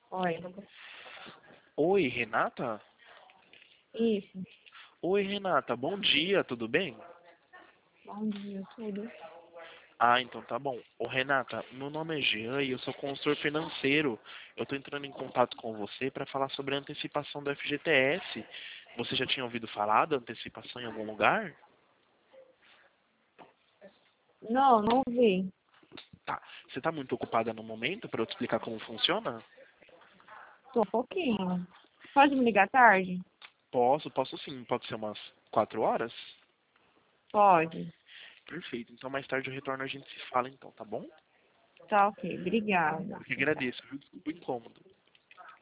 Oi. Oi, Renata? Isso. Oi, Renata, bom dia, tudo bem? Bom dia, tudo. Ah, então tá bom. Ô, Renata, meu nome é Jean e eu sou consultor financeiro. Eu tô entrando em contato com você para falar sobre a antecipação do FGTS. Você já tinha ouvido falar da antecipação em algum lugar? Não, não vi. Tá. Você tá muito ocupada no momento para eu te explicar como funciona? Tô um pouquinho. Pode me ligar tarde? Posso sim. Pode ser umas 4 horas? Pode. Perfeito. Então mais tarde eu retorno, a gente se fala então, tá bom? Tá ok. Obrigada. Eu que agradeço, viu? Desculpa o incômodo.